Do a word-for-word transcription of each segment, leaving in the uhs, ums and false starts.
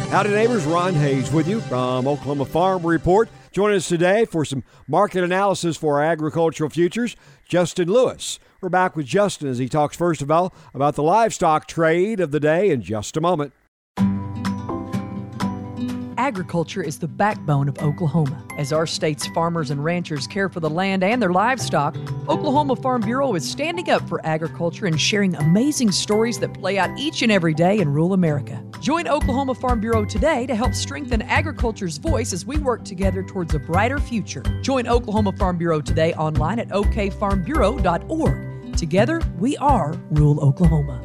Howdy neighbors, Ron Hayes with you from Oklahoma Farm Report. Joining us today for some market analysis for our agricultural futures, Justin Lewis. We're back with Justin as he talks first of all about the livestock trade of the day in just a moment. Agriculture is the backbone of Oklahoma. As our state's farmers and ranchers care for the land and their livestock, Oklahoma Farm Bureau is standing up for agriculture and sharing amazing stories that play out each and every day in rural America. Join Oklahoma Farm Bureau today to help strengthen agriculture's voice as we work together towards a brighter future. Join Oklahoma Farm Bureau today online at o k farm bureau dot org. Together, we are rural Oklahoma.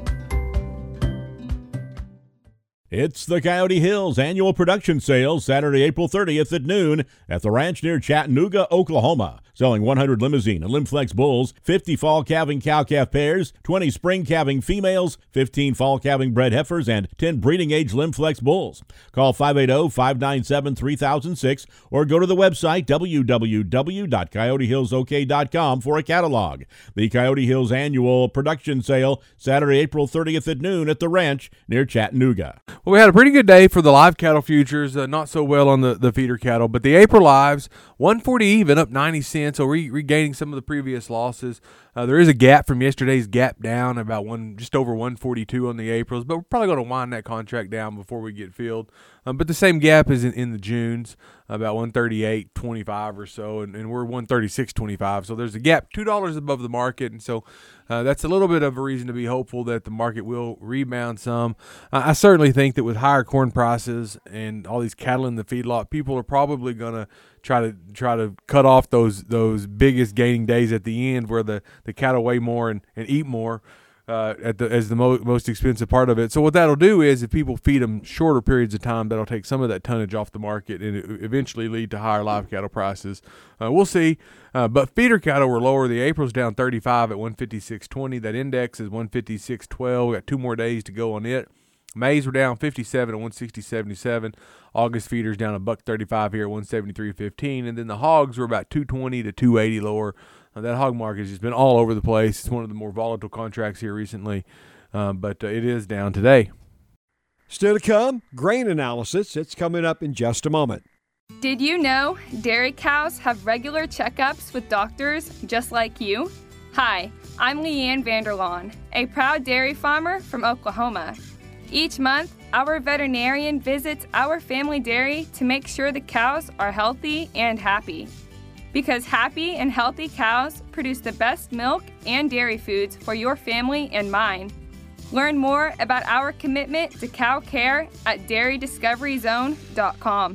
It's the Coyote Hills Annual Production Sales, Saturday, April thirtieth at noon at the ranch near Chattanooga, Oklahoma. Selling one hundred Limousine and Limflex bulls, fifty fall calving cow-calf pairs, twenty spring calving females, fifteen fall calving bred heifers, and ten breeding-age Limflex bulls. Call five eight zero, five nine seven, three thousand six or go to the website w w w dot coyote hills o k dot com for a catalog. The Coyote Hills Annual Production Sale, Saturday, April thirtieth at noon at the ranch near Chattanooga. Well, we had a pretty good day for the live cattle futures, uh, not so well on the, the feeder cattle, but the April lives, one forty even, up ninety cents, so re- regaining some of the previous losses. Uh, there is a gap from yesterday's gap down, about one just over one forty-two on the Aprils, but we're probably going to wind that contract down before we get filled. Um, but the same gap is in, in the Junes, about one thirty-eight twenty-five or so, and, and we're one thirty-six twenty-five. So there's a gap, two dollars above the market, and so uh, that's a little bit of a reason to be hopeful that the market will rebound some. Uh, I certainly think that with higher corn prices and all these cattle in the feedlot, people are probably going to try to try to cut off those those biggest gaining days at the end where the, the cattle weigh more and, and eat more. Uh, at the as the mo- most expensive part of it. So what that'll do is if people feed them shorter periods of time, that'll take some of that tonnage off the market and it eventually lead to higher live cattle prices. Uh, we'll see. Uh, but feeder cattle were lower. The April's down thirty-five at one fifty-six twenty. That index is one fifty-six twelve. We got two more days to go on it. Maize were down fifty-seven at one sixty seventy-seven. August feeders down a buck thirty-five here at one seventy-three fifteen. And then the hogs were about two twenty to two eighty lower. Uh, that hog market has just been all over the place. It's one of the more volatile contracts here recently, um, but uh, it is down today. Still to come, grain analysis. It's coming up in just a moment. Did you know dairy cows have regular checkups with doctors just like you? Hi, I'm Leanne Vanderlaan, a proud dairy farmer from Oklahoma. Each month, our veterinarian visits our family dairy to make sure the cows are healthy and happy. Because happy and healthy cows produce the best milk and dairy foods for your family and mine. Learn more about our commitment to cow care at dairy discovery zone dot com.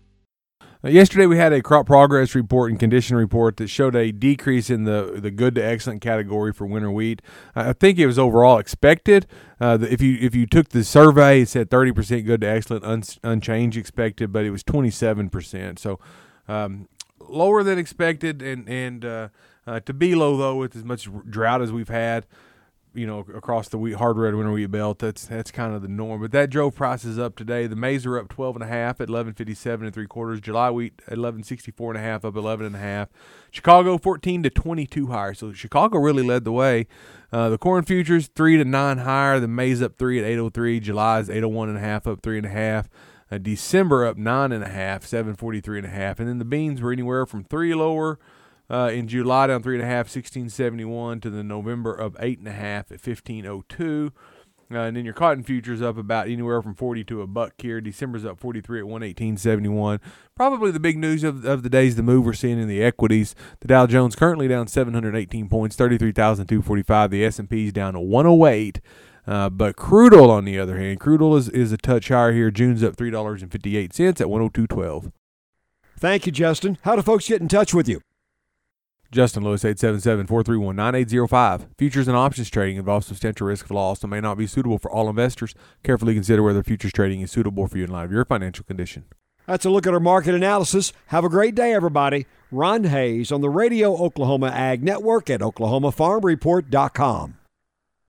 Uh, yesterday we had a crop progress report and condition report that showed a decrease in the, the good to excellent category for winter wheat. Uh, I think it was overall expected. Uh, the, if you if you took the survey, it said thirty percent good to excellent, un, unchanged expected, but it was twenty-seven percent. So um, lower than expected, and and uh, uh, to be low though with as much drought as we've had, you know, across the wheat, hard red winter wheat belt, that's that's kind of the norm. But that drove prices up today. The maize are up twelve and a half at eleven fifty-seven and three quarters. July wheat at eleven sixty-four and a half, up eleven and a half. Chicago fourteen to twenty-two higher. So Chicago really led the way. Uh, the corn futures three to nine higher. The maize up three at eight oh three. July's eight oh one and a half, up three and a half. Uh, December up nine and a half, seven forty-three and a half. And then the beans were anywhere from three lower. Uh, in July down three and a half, sixteen seventy-one, to the November of eight and a half at fifteen oh two. Uh, and then your cotton futures up about anywhere from forty to a buck here. December's up forty-three at one eighteen seventy-one. Probably the big news of, of the day is the move we're seeing in the equities. The Dow Jones currently down seven hundred eighteen points, thirty-three thousand two hundred forty-five. The S and P's down to one oh eight. Uh, but crude oil, on the other hand, crude oil is, is a touch higher here. June's up three dollars and fifty-eight cents at one oh two twelve. Thank you, Justin. How do folks get in touch with you? Justin Lewis, eight seven seven, four three one, nine eight zero five. Futures and options trading involves substantial risk of loss and may not be suitable for all investors. Carefully consider whether futures trading is suitable for you in light of your financial condition. That's a look at our market analysis. Have a great day, everybody. Ron Hayes on the Radio Oklahoma Ag Network at oklahoma farm report dot com.